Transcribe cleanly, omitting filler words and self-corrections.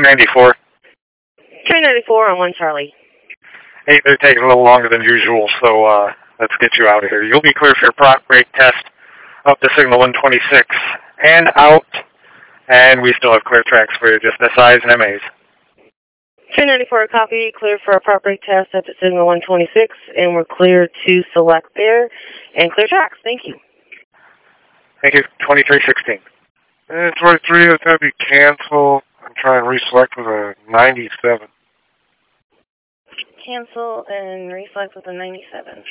294. 294 on 1 Charlie. Hey, they're taking a little longer than usual, so let's get you out of here. You'll be clear for your prop brake test up to signal 126 and out, and we still have clear tracks for you, just SIs and MAs. 294 copy, clear for a prop brake test up to signal 126, and we're clear to select there and clear tracks. Thank you. Thank you. 2316. And 23, that's going to be cancel. I'm trying to reselect with a 97. Cancel and reselect with a 97.